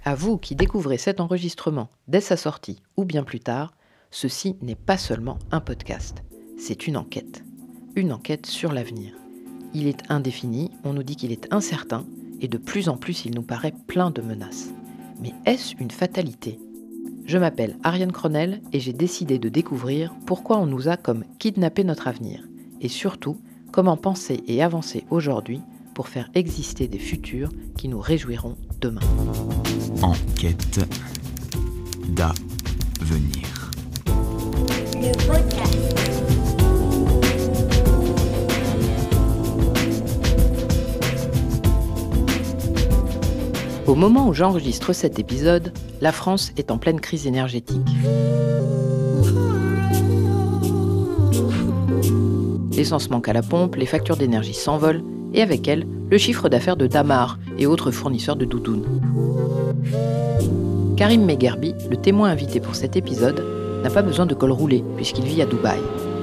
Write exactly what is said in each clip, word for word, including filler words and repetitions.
À vous qui découvrez cet enregistrement dès sa sortie ou bien plus tard, ceci n'est pas seulement un podcast, c'est une enquête. Une enquête sur l'avenir. Il est indéfini, on nous dit qu'il est incertain, et de plus en plus il nous paraît plein de menaces. Mais est-ce une fatalité ? Je m'appelle Ariane Cronel et j'ai décidé de découvrir pourquoi on nous a comme kidnappé notre avenir, et surtout, comment penser et avancer aujourd'hui pour faire exister des futurs qui nous réjouiront demain. Enquête d'avenir. Le podcast. Au moment où j'enregistre cet épisode, la France est en pleine crise énergétique. L'essence manque à la pompe, les factures d'énergie s'envolent, et avec elles, le chiffre d'affaires de Damar et autres fournisseurs de doudounes. Karim Megerbi, le témoin invité pour cet épisode, n'a pas besoin de col roulé puisqu'il vit à Dubaï.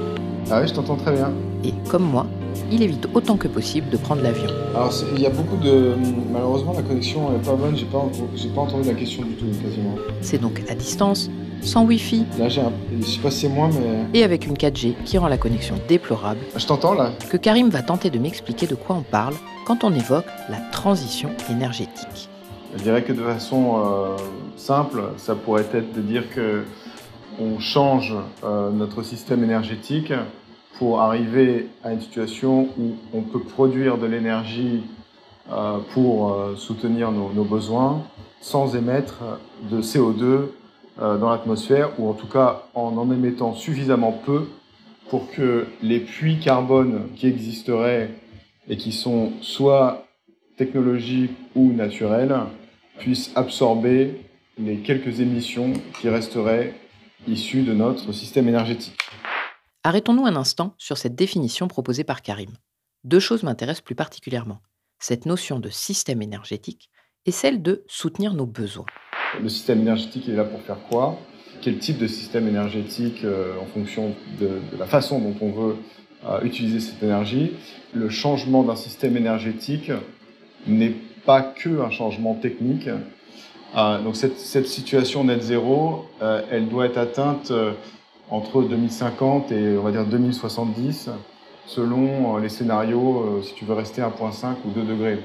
Ah oui, je t'entends très bien. Et comme moi, il évite autant que possible de prendre l'avion. Alors, c'est- il y a beaucoup de... Malheureusement, la connexion n'est pas bonne, j'ai pas, j'ai pas entendu la question du tout, quasiment. C'est donc à distance, sans wifi Là, j'ai un... Je sais pas si c'est moi, mais... et avec une quatre G qui rend la connexion déplorable, Je t'entends, là. que Karim va tenter de m'expliquer de quoi on parle quand on évoque la transition énergétique. Je dirais que de façon euh, simple, ça pourrait être de dire que on change euh, notre système énergétique pour arriver à une situation où on peut produire de l'énergie euh, pour euh, soutenir nos, nos besoins sans émettre de C O deux euh, dans l'atmosphère, ou en tout cas en en émettant suffisamment peu pour que les puits carbone qui existeraient et qui sont soit technologiques ou naturels puissent absorber les quelques émissions qui resteraient issues de notre système énergétique. Arrêtons-nous un instant sur cette définition proposée par Karim. Deux choses m'intéressent plus particulièrement. Cette notion de système énergétique et celle de soutenir nos besoins. Le système énergétique, il est là pour faire quoi ? Quel type de système énergétique euh, en fonction de, de la façon dont on veut euh, utiliser cette énergie. Le changement d'un système énergétique n'est pas que un changement technique. Euh, donc cette, cette situation net zéro, euh, elle doit être atteinte euh, entre deux mille cinquante et on va dire deux mille soixante-dix, selon euh, les scénarios, euh, si tu veux rester à un virgule cinq ou deux degrés.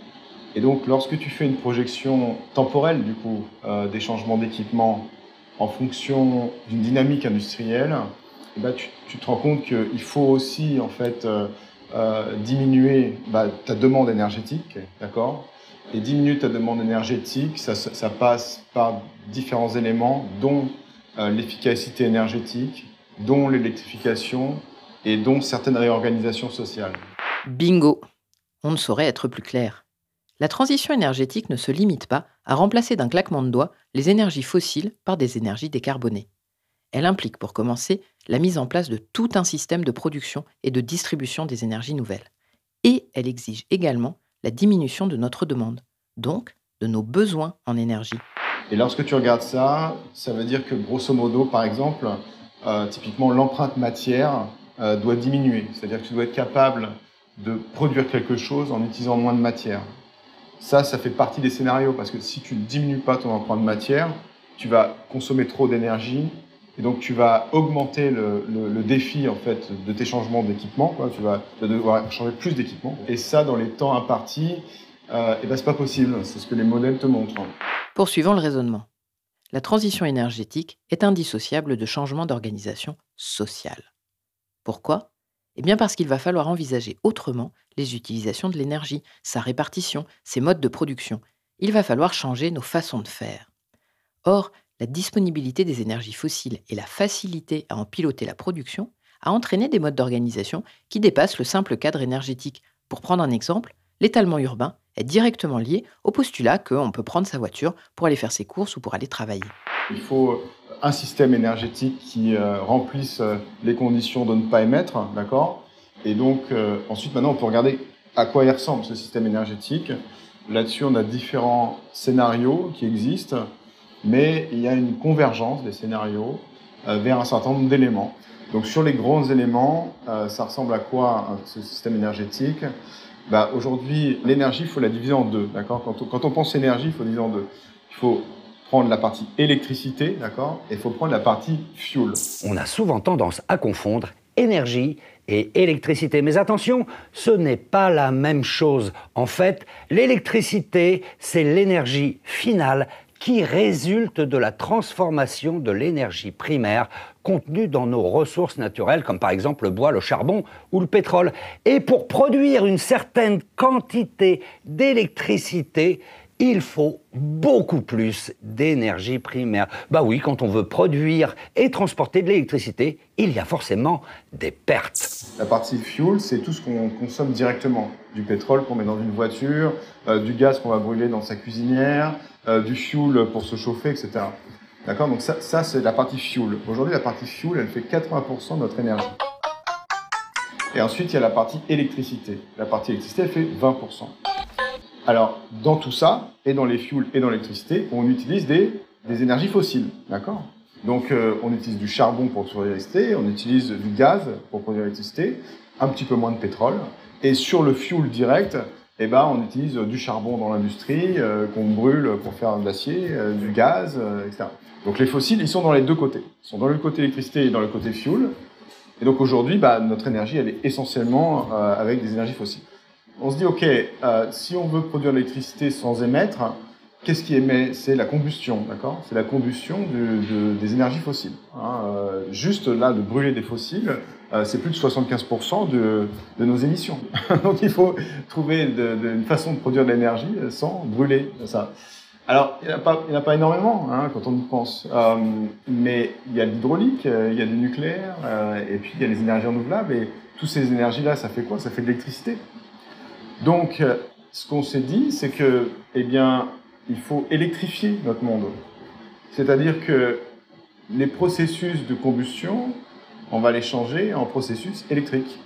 Et donc lorsque tu fais une projection temporelle du coup euh, des changements d'équipement en fonction d'une dynamique industrielle, eh ben, tu, tu te rends compte qu'il faut aussi en fait euh, euh, diminuer bah, ta demande énergétique, d'accord ? Et diminuer ta demande énergétique, ça, ça, ça passe par différents éléments, dont euh, l'efficacité énergétique, dont l'électrification et dont certaines réorganisations sociales. Bingo ! On ne saurait être plus clair. La transition énergétique ne se limite pas à remplacer d'un claquement de doigts les énergies fossiles par des énergies décarbonées. Elle implique, pour commencer, la mise en place de tout un système de production et de distribution des énergies nouvelles. Et elle exige également la diminution de notre demande, donc de nos besoins en énergie. Et lorsque tu regardes ça, ça veut dire que grosso modo, par exemple, euh, typiquement l'empreinte matière euh, doit diminuer. C'est-à-dire que tu dois être capable de produire quelque chose en utilisant moins de matière. Ça, ça fait partie des scénarios, parce que si tu ne diminues pas ton empreinte matière, tu vas consommer trop d'énergie, et donc tu vas augmenter le, le, le défi en fait, de tes changements d'équipement, quoi. Tu vas, tu vas devoir changer plus d'équipement. Et ça, dans les temps impartis, euh, eh ben, c'est pas possible, c'est ce que les modèles te montrent. Poursuivons le raisonnement. La transition énergétique est indissociable de changements d'organisation sociale. Pourquoi ? Eh bien parce qu'il va falloir envisager autrement les utilisations de l'énergie, sa répartition, ses modes de production. Il va falloir changer nos façons de faire. Or, la disponibilité des énergies fossiles et la facilité à en piloter la production a entraîné des modes d'organisation qui dépassent le simple cadre énergétique. Pour prendre un exemple, l'étalement urbain est directement lié au postulat qu'on peut prendre sa voiture pour aller faire ses courses ou pour aller travailler. Il faut un système énergétique qui euh, remplisse euh, les conditions de ne pas émettre, d'accord ? Et donc, euh, ensuite, maintenant, on peut regarder à quoi il ressemble ce système énergétique. Là-dessus, on a différents scénarios qui existent, mais il y a une convergence des scénarios euh, vers un certain nombre d'éléments. Donc, sur les grands éléments, euh, ça ressemble à quoi hein, ce système énergétique ? Bah, aujourd'hui, l'énergie, il faut la diviser en deux, d'accord ? Quand on, quand on pense énergie, il faut diviser en deux. Il Il faut prendre la partie électricité, d'accord, et il faut prendre la partie fuel. On a souvent tendance à confondre énergie et électricité. Mais attention, ce n'est pas la même chose. En fait, l'électricité, c'est l'énergie finale qui résulte de la transformation de l'énergie primaire contenue dans nos ressources naturelles, comme par exemple le bois, le charbon ou le pétrole. Et pour produire une certaine quantité d'électricité, il faut beaucoup plus d'énergie primaire. Bah oui, quand on veut produire et transporter de l'électricité, il y a forcément des pertes. La partie fuel, c'est tout ce qu'on consomme directement. Du pétrole qu'on met dans une voiture, euh, du gaz qu'on va brûler dans sa cuisinière, euh, du fuel pour se chauffer, et cetera. D'accord? Donc ça, ça c'est la partie fuel. Aujourd'hui, la partie fuel, elle fait quatre-vingts pour cent de notre énergie. Et ensuite, il y a la partie électricité. La partie électricité, elle fait vingt pour cent. Alors, dans tout ça, et dans les fuels et dans l'électricité, on utilise des, des énergies fossiles, d'accord? Donc, euh, on utilise du charbon pour produire l'électricité, on utilise du gaz pour produire l'électricité, un petit peu moins de pétrole. Et sur le fuel direct, eh ben, on utilise du charbon dans l'industrie, euh, qu'on brûle pour faire de l'acier, euh, du gaz, euh, et cetera. Donc, les fossiles, ils sont dans les deux côtés. Ils sont dans le côté électricité et dans le côté fuel. Et donc, aujourd'hui, bah, notre énergie, elle est essentiellement euh, avec des énergies fossiles. On se dit, OK, euh, si on veut produire de l'électricité sans émettre, qu'est-ce qui émet? C'est la combustion, d'accord? C'est la combustion du, de, des énergies fossiles. Hein. Euh, juste là, de brûler des fossiles, euh, c'est plus de soixante-quinze pour cent de, de nos émissions. Donc il faut trouver de, de, une façon de produire de l'énergie sans brûler ça. Alors, il n'y en a pas, il n'y en a pas énormément, hein, quand on y pense. Euh, mais il y a de l'hydraulique, euh, il y a du nucléaire, euh, et puis il y a les énergies renouvelables. Et toutes ces énergies-là, ça fait quoi? Ça fait de l'électricité. Donc, ce qu'on s'est dit, c'est que, eh bien, il faut électrifier notre monde. C'est-à-dire que les processus de combustion, on va les changer en processus électriques.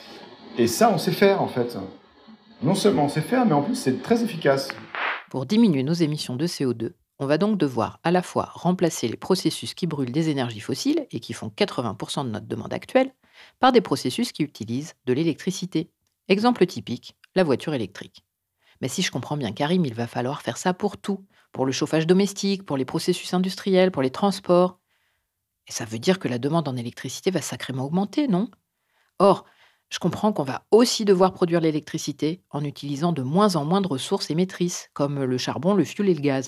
Et ça, on sait faire, en fait. Non seulement on sait faire, mais en plus, c'est très efficace. Pour diminuer nos émissions de C O deux, on va donc devoir à la fois remplacer les processus qui brûlent des énergies fossiles et qui font quatre-vingts pour cent de notre demande actuelle par des processus qui utilisent de l'électricité. Exemple typique, la voiture électrique. Mais si je comprends bien Karim, il va falloir faire ça pour tout, pour le chauffage domestique, pour les processus industriels, pour les transports. Et ça veut dire que la demande en électricité va sacrément augmenter, non? Or, je comprends qu'on va aussi devoir produire l'électricité en utilisant de moins en moins de ressources émettrices, comme le charbon, le fioul et le gaz.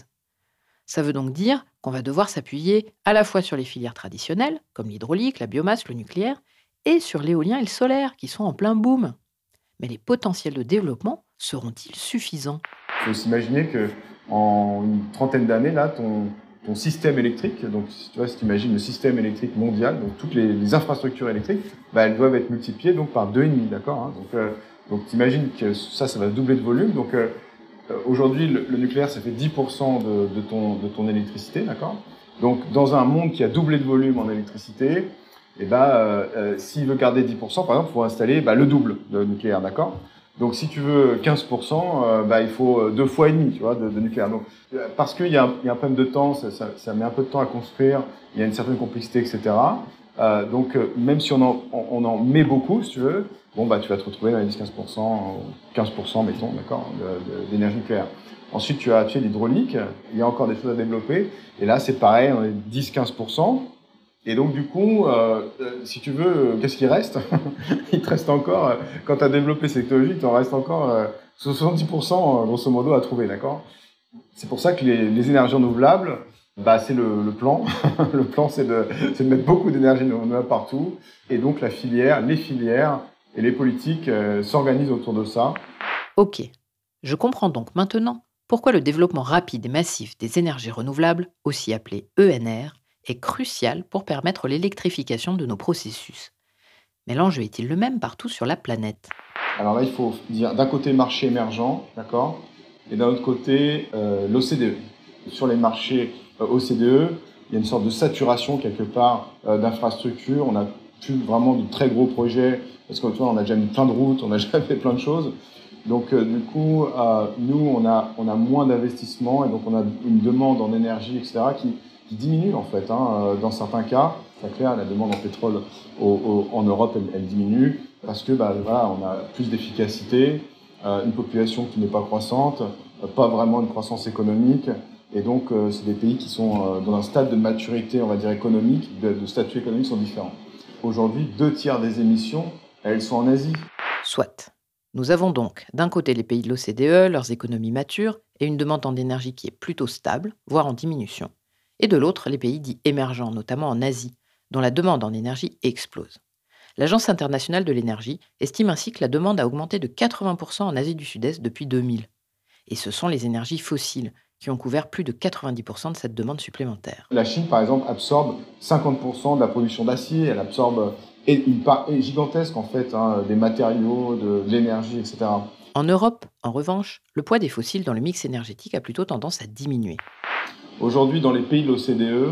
Ça veut donc dire qu'on va devoir s'appuyer à la fois sur les filières traditionnelles, comme l'hydraulique, la biomasse, le nucléaire, et sur l'éolien et le solaire, qui sont en plein boom. Mais les potentiels de développement seront-ils suffisants? Il faut s'imaginer qu'en une trentaine d'années, là, ton, ton système électrique, donc tu vois, si tu imagines le système électrique mondial, donc toutes les, les infrastructures électriques, bah, elles doivent être multipliées donc, par deux virgule cinq, d'accord, hein, donc, euh, donc tu imagines que ça, ça va doubler de volume. Donc euh, aujourd'hui, le, le nucléaire, ça fait dix pour cent de, de, ton, de ton électricité, d'accord? Donc dans un monde qui a doublé de volume en électricité, et bah, euh, euh, s'il veut garder dix pour cent, par exemple, il faut installer bah, le double de nucléaire, d'accord? Donc, si tu veux quinze pour cent, euh, bah, il faut deux fois et demi, tu vois, de, de nucléaire. Donc, parce qu'il y, y a un problème de temps, ça, ça, ça met un peu de temps à construire, il y a une certaine complexité, et cetera. Euh, donc, euh, même si on en, on, on en met beaucoup, si tu veux, bon, bah, tu vas te retrouver dans les dix à quinze pour cent, quinze pour cent, mettons, d'accord, d'énergie nucléaire. Ensuite, tu as, tu as l'hydraulique, il y a encore des choses à développer, et là, c'est pareil, on est dix à quinze pour cent. Et donc, du coup, euh, si tu veux, qu'est-ce qui reste? Il te reste encore, euh, quand tu as développé ces technologies, il t'en reste encore euh, soixante-dix pour cent, euh, grosso modo, à trouver, d'accord? C'est pour ça que les, les énergies renouvelables, bah, c'est le, le plan. Le plan, c'est de, c'est de mettre beaucoup d'énergie renouvelable partout. Et donc, la filière, les filières et les politiques euh, s'organisent autour de ça. Ok, je comprends donc maintenant pourquoi le développement rapide et massif des énergies renouvelables, aussi appelées E N R, est crucial pour permettre l'électrification de nos processus. Mais l'enjeu est-il le même partout sur la planète? Alors là, il faut dire d'un côté marché émergent, d'accord, et d'un autre côté euh, l'O C D E. Sur les marchés euh, O C D E, il y a une sorte de saturation quelque part euh, d'infrastructures. On n'a plus vraiment de très gros projets parce qu'on on a déjà mis plein de routes, on a déjà fait plein de choses. Donc euh, du coup, euh, nous, on a, on a moins d'investissements et donc on a une demande en énergie, et cetera, qui qui diminue en fait, hein, dans certains cas. C'est clair, la demande en pétrole au, au, en Europe, elle, elle diminue parce que bah, voilà, on a plus d'efficacité, euh, une population qui n'est pas croissante, euh, pas vraiment une croissance économique, Et donc, euh, c'est des pays qui sont euh, dans un stade de maturité, on va dire, économique, de, de statut économique sont différents. Aujourd'hui, deux tiers des émissions, elles sont en Asie. Soit. Nous avons donc d'un côté les pays de l'O C D E, leurs économies matures, et une demande en énergie qui est plutôt stable, voire en diminution. Et de l'autre, les pays dits émergents, notamment en Asie, dont la demande en énergie explose. L'Agence internationale de l'énergie estime ainsi que la demande a augmenté de quatre-vingts pour cent en Asie du Sud-Est depuis deux mille. Et ce sont les énergies fossiles qui ont couvert plus de quatre-vingt-dix pour cent de cette demande supplémentaire. La Chine, par exemple, absorbe cinquante pour cent de la production d'acier, elle absorbe une part gigantesque, en fait, hein, des matériaux, de, de l'énergie, et cetera. En Europe, en revanche, le poids des fossiles dans le mix énergétique a plutôt tendance à diminuer. Aujourd'hui, dans les pays de l'O C D E,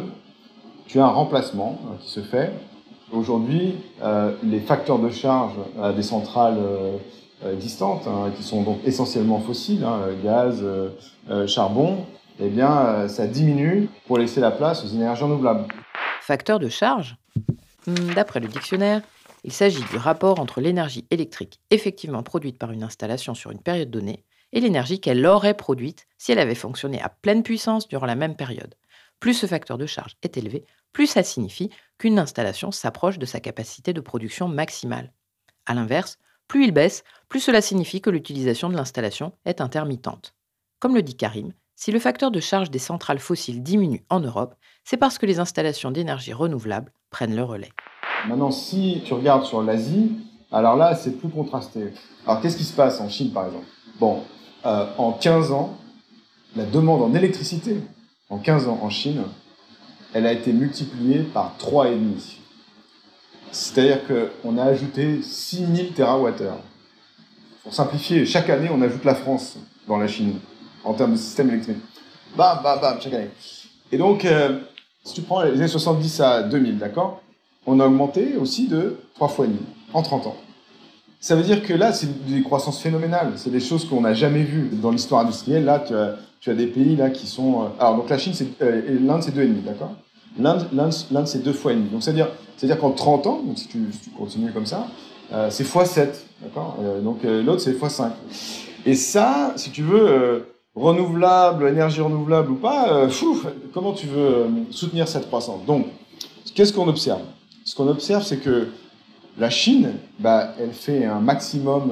tu as un remplacement hein, qui se fait. Aujourd'hui, euh, les facteurs de charge euh, des centrales euh, existantes, hein, qui sont donc essentiellement fossiles, hein, gaz, euh, euh, charbon, eh bien, euh, ça diminue pour laisser la place aux énergies renouvelables. Facteur de charge ? D'après le dictionnaire, il s'agit du rapport entre l'énergie électrique effectivement produite par une installation sur une période donnée et l'énergie qu'elle aurait produite si elle avait fonctionné à pleine puissance durant la même période. Plus ce facteur de charge est élevé, plus ça signifie qu'une installation s'approche de sa capacité de production maximale. A l'inverse, plus il baisse, plus cela signifie que l'utilisation de l'installation est intermittente. Comme le dit Karim, si le facteur de charge des centrales fossiles diminue en Europe, c'est parce que les installations d'énergie renouvelable prennent le relais. Maintenant, si tu regardes sur l'Asie, alors là, c'est plus contrasté. Alors, qu'est-ce qui se passe en Chine, par exemple ? Bon, euh, en quinze ans, la demande en électricité, en quinze ans en Chine, elle a été multipliée par trois virgule cinq. C'est-à-dire qu'on a ajouté six mille térawattheures. Pour simplifier, chaque année, on ajoute la France dans la Chine, en termes de système électrique. Bam, bam, bam, chaque année. Et donc, euh, si tu prends les années soixante-dix à deux mille, d'accord ? On a augmenté aussi de trois fois et demi, en trente ans. Ça veut dire que là, c'est des croissances phénoménales. C'est des choses qu'on n'a jamais vues dans l'histoire industrielle. Là, tu as, tu as des pays là, qui sont... Euh, alors, donc la Chine, c'est, euh, et l'Inde, c'est deux virgule cinq, d'accord ? L'Inde, l'Inde, l'Inde, c'est deux fois et demi. Donc, c'est-à-dire, c'est-à-dire qu'en trente ans, donc si tu, si tu continues comme ça, euh, c'est fois sept, d'accord ? euh, Donc, euh, l'autre, c'est fois cinq. Et ça, si tu veux... Euh, renouvelable, énergie renouvelable ou pas, euh, fou, comment tu veux euh, soutenir cette croissance ? Donc, qu'est-ce qu'on observe ? Ce qu'on observe, c'est que la Chine, bah, elle fait un maximum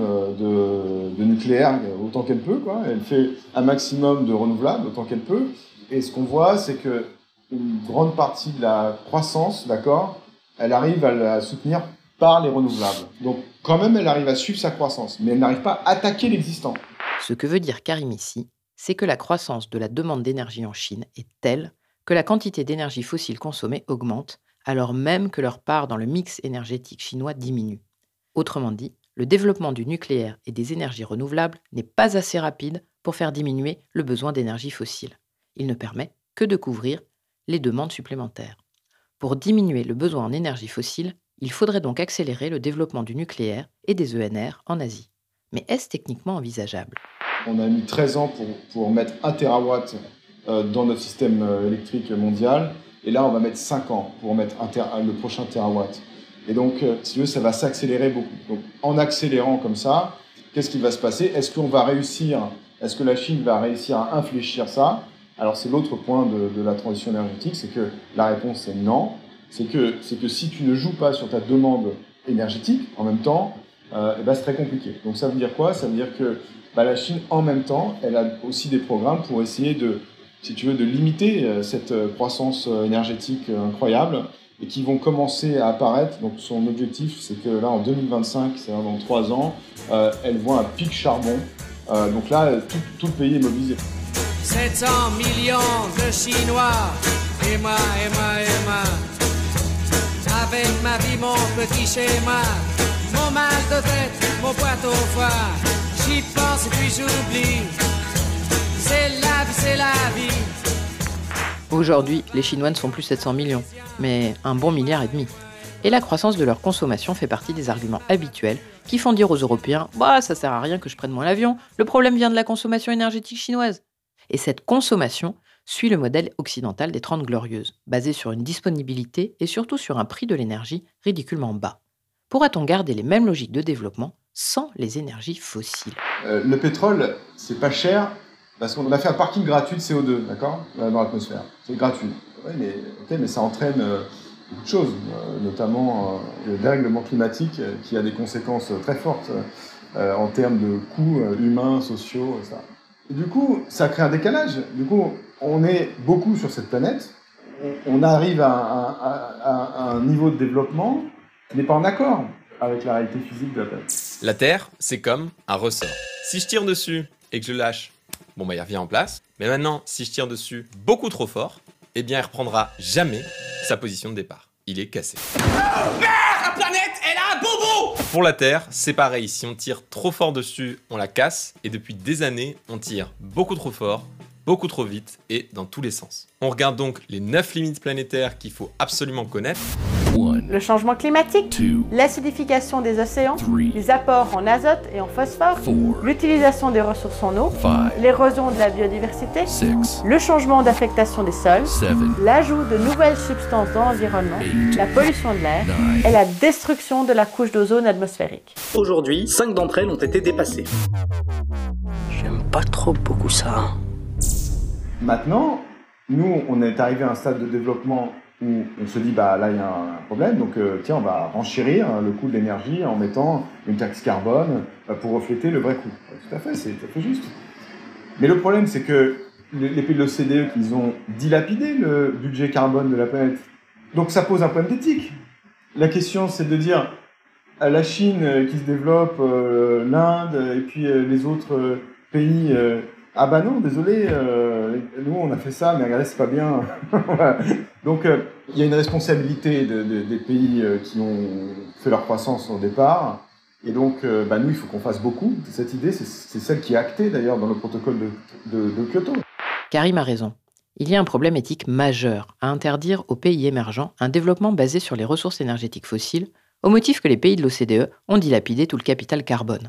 de, de nucléaire autant qu'elle peut, quoi. Elle fait un maximum de renouvelable autant qu'elle peut. Et ce qu'on voit, c'est que une grande partie de la croissance, d'accord, elle arrive à la soutenir par les renouvelables. Donc, quand même, elle arrive à suivre sa croissance, mais elle n'arrive pas à attaquer l'existant. Ce que veut dire Karim ici, c'est que la croissance de la demande d'énergie en Chine est telle que la quantité d'énergie fossile consommée augmente, alors même que leur part dans le mix énergétique chinois diminue. Autrement dit, le développement du nucléaire et des énergies renouvelables n'est pas assez rapide pour faire diminuer le besoin d'énergie fossile. Il ne permet que de couvrir les demandes supplémentaires. Pour diminuer le besoin en énergie fossile, il faudrait donc accélérer le développement du nucléaire et des E N R en Asie. Mais est-ce techniquement envisageable ? On a mis treize ans pour, pour mettre un térawatt euh, dans notre système euh, électrique mondial. Et là, on va mettre cinq ans pour mettre un téra, le prochain térawatt. Et donc, euh, si tu veux, ça va s'accélérer beaucoup. Donc, en accélérant comme ça, qu'est-ce qui va se passer ? Est-ce qu'on va réussir ? Est-ce que la Chine va réussir à infléchir ça ? Alors, c'est l'autre point de, de la transition énergétique, c'est que la réponse est non. C'est que, c'est que si tu ne joues pas sur ta demande énergétique en même temps, euh, eh ben, c'est très compliqué. Donc, ça veut dire quoi ? Ça veut dire que bah, la Chine, en même temps, elle a aussi des programmes pour essayer de, si tu veux, de limiter euh, cette euh, croissance euh, énergétique euh, incroyable et qui vont commencer à apparaître. Donc son objectif, c'est que là, en deux mille vingt-cinq, c'est-à-dire dans trois ans, euh, elle voit un pic charbon. Euh, donc là, tout, tout le pays est mobilisé. sept cents millions de Chinois, et moi, et moi, et moi, avec ma vie, mon petit schéma, mon mal de tête, mon boîte au foie. J'y pense et puis j'oublie. C'est la vie, c'est la vie. Aujourd'hui, les Chinois ne sont plus sept cents millions, mais un bon milliard et demi. Et la croissance de leur consommation fait partie des arguments habituels qui font dire aux Européens « Bah, ça sert à rien que je prenne moins l'avion, le problème vient de la consommation énergétique chinoise ». Et cette consommation suit le modèle occidental des Trente Glorieuses, basé sur une disponibilité et surtout sur un prix de l'énergie ridiculement bas. Pourra-t-on garder les mêmes logiques de développement sans les énergies fossiles ? euh, Le pétrole, c'est pas cher Parce qu'on a fait un parking gratuit de C O deux, d'accord, dans l'atmosphère. C'est gratuit. Ouais, mais, okay, mais ça entraîne euh, beaucoup de choses, euh, notamment euh, le dérèglement climatique euh, qui a des conséquences très fortes euh, en termes de coûts euh, humains, sociaux, et cetera. Et du coup, ça crée un décalage. Du coup, on est beaucoup sur cette planète. On, on arrive à, à, à, à un niveau de développement qui n'est pas en accord avec la réalité physique de la planète. La Terre, c'est comme un ressort. Si je tire dessus et que je lâche, bon bah il revient en place. Mais maintenant, si je tire dessus beaucoup trop fort, eh bien il reprendra jamais sa position de départ. Il est cassé. Oh merde, la planète, elle a un boubou! Pour la Terre, c'est pareil. Si on tire trop fort dessus, on la casse. Et depuis des années, on tire beaucoup trop fort, beaucoup trop vite et dans tous les sens. On regarde donc les neuf limites planétaires qu'il faut absolument connaître. Le changement climatique, l'acidification des océans, les apports en azote et en phosphore, l'utilisation des ressources en eau, l'érosion de la biodiversité, le changement d'affectation des sols, l'ajout de nouvelles substances dans l'environnement, la pollution de l'air et la destruction de la couche d'ozone atmosphérique. Aujourd'hui, cinq d'entre elles ont été dépassées. J'aime pas trop beaucoup ça. Maintenant, nous, on est arrivé à un stade de développement où on se dit, bah là, il y a un problème, donc euh, tiens, on va renchérir le coût de l'énergie en mettant une taxe carbone euh, pour refléter le vrai coût. Tout à fait, c'est tout à fait juste. Mais le problème, c'est que les pays de l'O C D E, ils ont dilapidé le budget carbone de la planète. Donc ça pose un problème d'éthique. La question, c'est de dire, à la Chine euh, qui se développe, euh, l'Inde, et puis euh, les autres euh, pays... Euh, ah bah non, désolé, euh, nous on a fait ça, mais regardez, c'est pas bien. Voilà. Donc euh, il y a une responsabilité de, de, des pays euh, qui ont fait leur croissance au départ. Et donc euh, bah, nous, il faut qu'on fasse beaucoup. Cette idée, c'est, c'est celle qui est actée d'ailleurs dans le protocole de, de, de Kyoto. Karim a raison. Il y a un problème éthique majeur à interdire aux pays émergents un développement basé sur les ressources énergétiques fossiles, au motif que les pays de l'O C D E ont dilapidé tout le capital carbone.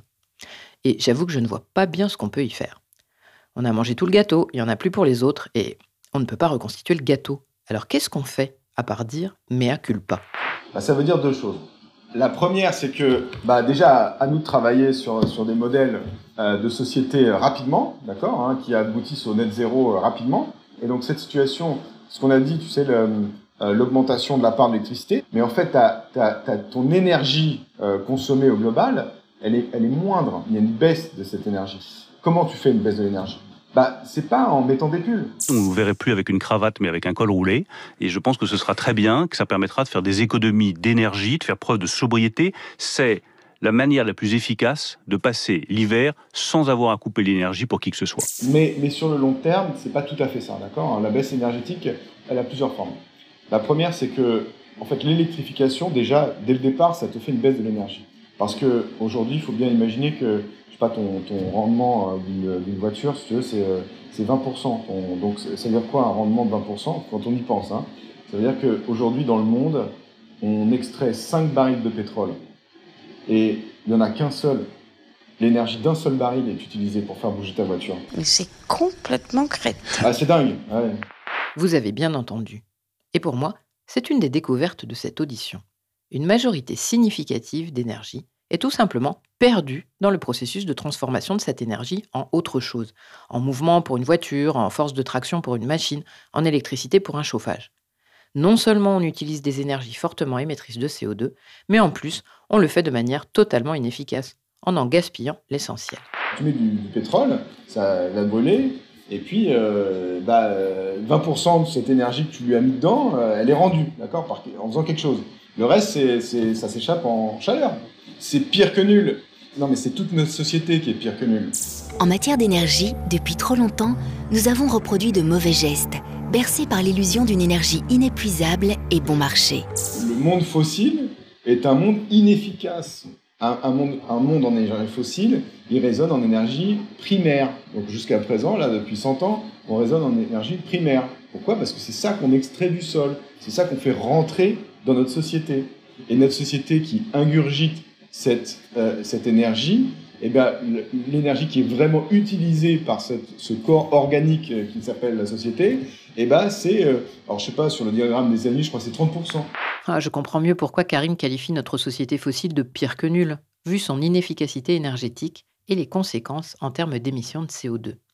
Et j'avoue que je ne vois pas bien ce qu'on peut y faire. On a mangé tout le gâteau, il n'y en a plus pour les autres, et on ne peut pas reconstituer le gâteau. Alors qu'est-ce qu'on fait, à part dire « mea culpa » ? Bah, ça veut dire deux choses. La première, c'est que bah, déjà, à nous de travailler sur, sur des modèles euh, de société euh, rapidement, d'accord, hein, qui aboutissent au net zéro euh, rapidement. Et donc cette situation, ce qu'on a dit, tu sais, le, euh, l'augmentation de la part de l'électricité, mais en fait, t'as, t'as, t'as ton énergie euh, consommée au global, elle est, elle est moindre. Il y a une baisse de cette énergie. Comment tu fais une baisse de l'énergie ? Bah, c'est pas en mettant des pulls. On ne vous verrait plus avec une cravate, mais avec un col roulé. Et je pense que ce sera très bien, que ça permettra de faire des économies d'énergie, de faire preuve de sobriété. C'est la manière la plus efficace de passer l'hiver sans avoir à couper l'énergie pour qui que ce soit. Mais, mais sur le long terme, c'est pas tout à fait ça, d'accord ? La baisse énergétique, elle a plusieurs formes. La première, c'est que, en fait, l'électrification, déjà, dès le départ, ça te fait une baisse de l'énergie. Parce que aujourd'hui, il faut bien imaginer que je sais pas, ton, ton rendement d'une, d'une voiture, si tu veux, c'est, c'est vingt pour cent. Ton, donc, ça veut dire quoi, un rendement de vingt pour cent, quand on y pense, hein ? Ça veut dire qu'aujourd'hui, dans le monde, on extrait cinq barils de pétrole. Et il n'y en a qu'un seul. L'énergie d'un seul baril est utilisée pour faire bouger ta voiture. Mais c'est complètement crétin. Ah, c'est dingue, ouais. Vous avez bien entendu. Et pour moi, c'est une des découvertes de cette audition. Une majorité significative d'énergie est tout simplement perdue dans le processus de transformation de cette énergie en autre chose, en mouvement pour une voiture, en force de traction pour une machine, en électricité pour un chauffage. Non seulement on utilise des énergies fortement émettrices de C O deux, mais en plus, on le fait de manière totalement inefficace, en en gaspillant l'essentiel. Tu mets du, du pétrole, ça va brûler, et puis euh, bah, vingt pour cent de cette énergie que tu lui as mis dedans, euh, elle est rendue, d'accord, par, en faisant quelque chose. Le reste, c'est, c'est, ça s'échappe en chaleur. C'est pire que nul. Non, mais c'est toute notre société qui est pire que nulle. En matière d'énergie, depuis trop longtemps, nous avons reproduit de mauvais gestes, bercés par l'illusion d'une énergie inépuisable et bon marché. Le monde fossile est un monde inefficace. Un, un, monde, un monde en énergie fossile, il résonne en énergie primaire. Donc jusqu'à présent, là, depuis cent ans, on résonne en énergie primaire. Pourquoi ? Parce que c'est ça qu'on extrait du sol. C'est ça qu'on fait rentrer dans notre société. Et notre société qui ingurgite cette, euh, cette énergie, eh bien, l'énergie qui est vraiment utilisée par cette, ce corps organique euh, qui s'appelle la société, eh ben, c'est, euh, alors je sais pas, sur le diagramme des années, je crois que c'est trente pour cent. Ah, je comprends mieux pourquoi Karim qualifie notre société fossile de pire que nulle, vu son inefficacité énergétique et les conséquences en termes d'émissions de C O deux.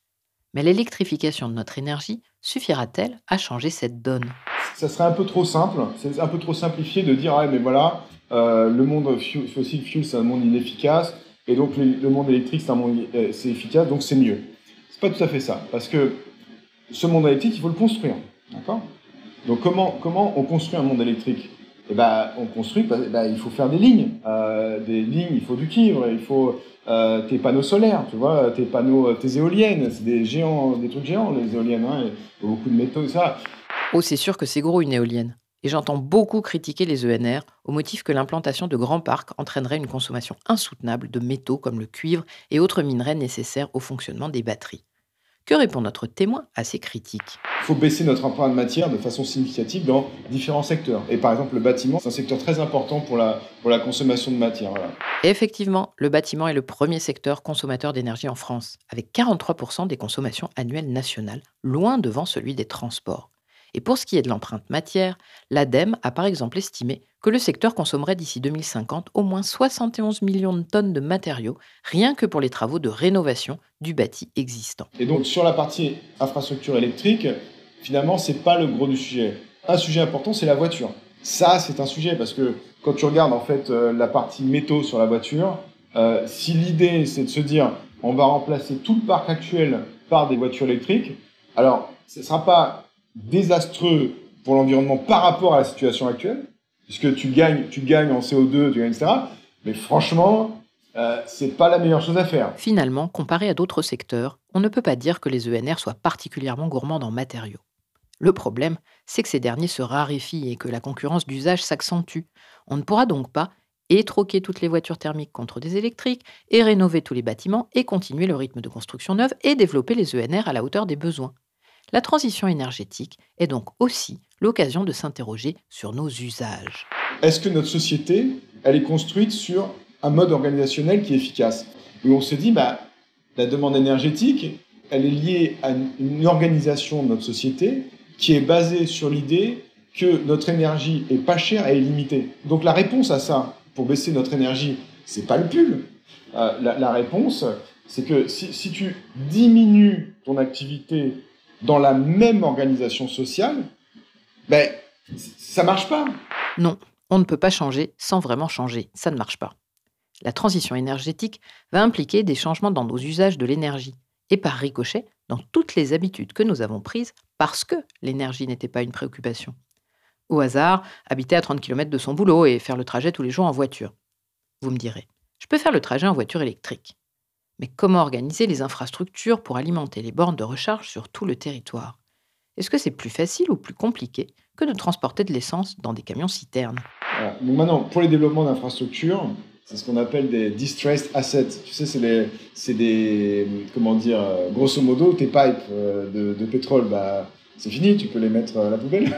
Mais l'électrification de notre énergie suffira-t-elle à changer cette donne ? Ça serait un peu trop simple, c'est un peu trop simplifié de dire ah mais voilà, euh, le monde fossil fuel c'est un monde inefficace et donc le, le monde électrique c'est un monde euh, c'est efficace donc c'est mieux. C'est pas tout à fait ça, parce que ce monde électrique il faut le construire, d'accord ? Donc comment comment on construit un monde électrique ? Eh ben on construit, bah, bah, il faut faire des lignes, euh, des lignes, il faut du cuivre, il faut euh, tes panneaux solaires, tu vois, tes panneaux, tes éoliennes, c'est des géants, des trucs géants les éoliennes, hein, il y a beaucoup de métaux et ça. Oh, c'est sûr que c'est gros une éolienne. Et j'entends beaucoup critiquer les E N R au motif que l'implantation de grands parcs entraînerait une consommation insoutenable de métaux comme le cuivre et autres minerais nécessaires au fonctionnement des batteries. Que répond notre témoin à ces critiques ? Il faut baisser notre empreinte matière de façon significative dans différents secteurs. Et par exemple, le bâtiment, c'est un secteur très important pour la, pour la consommation de matière. Voilà. Et effectivement, le bâtiment est le premier secteur consommateur d'énergie en France, avec quarante-trois pour cent des consommations annuelles nationales, loin devant celui des transports. Et pour ce qui est de l'empreinte matière, l'ADEME a par exemple estimé que le secteur consommerait d'ici deux mille cinquante au moins soixante et onze millions de tonnes de matériaux, rien que pour les travaux de rénovation du bâti existant. Et donc sur la partie infrastructure électrique, finalement, c'est pas le gros du sujet. Un sujet important, c'est la voiture. Ça, c'est un sujet parce que quand tu regardes en fait euh, la partie métaux sur la voiture, euh, si l'idée c'est de se dire on va remplacer tout le parc actuel par des voitures électriques, alors ce ne sera pas désastreux pour l'environnement par rapport à la situation actuelle, puisque tu gagnes, tu gagnes en C O deux, tu gagnes, et cetera. Mais franchement, euh, c'est pas la meilleure chose à faire. Finalement, comparé à d'autres secteurs, on ne peut pas dire que les E N R soient particulièrement gourmands en matériaux. Le problème, c'est que ces derniers se raréfient et que la concurrence d'usage s'accentue. On ne pourra donc pas et troquer toutes les voitures thermiques contre des électriques, et rénover tous les bâtiments, et continuer le rythme de construction neuve, et développer les E N R à la hauteur des besoins. La transition énergétique est donc aussi l'occasion de s'interroger sur nos usages. Est-ce que notre société, elle est construite sur un mode organisationnel qui est efficace ? Où on se dit, bah, la demande énergétique, elle est liée à une organisation de notre société qui est basée sur l'idée que notre énergie est pas chère et illimitée. Donc la réponse à ça, pour baisser notre énergie, c'est pas le pull. Euh, la, la réponse, c'est que si, si tu diminues ton activité dans la même organisation sociale, ben, ça marche pas. Non, on ne peut pas changer sans vraiment changer. Ça ne marche pas. La transition énergétique va impliquer des changements dans nos usages de l'énergie et par ricochet dans toutes les habitudes que nous avons prises parce que l'énergie n'était pas une préoccupation. Au hasard, habiter à trente kilomètres de son boulot et faire le trajet tous les jours en voiture. Vous me direz, je peux faire le trajet en voiture électrique. Mais comment organiser les infrastructures pour alimenter les bornes de recharge sur tout le territoire ? Est-ce que c'est plus facile ou plus compliqué que de transporter de l'essence dans des camions-citernes ? Voilà. Donc maintenant, pour les développements d'infrastructures, c'est ce qu'on appelle des distressed assets. Tu sais, c'est, les, c'est des, comment dire, grosso modo, tes pipes de, de pétrole, bah, c'est fini, tu peux les mettre à la poubelle.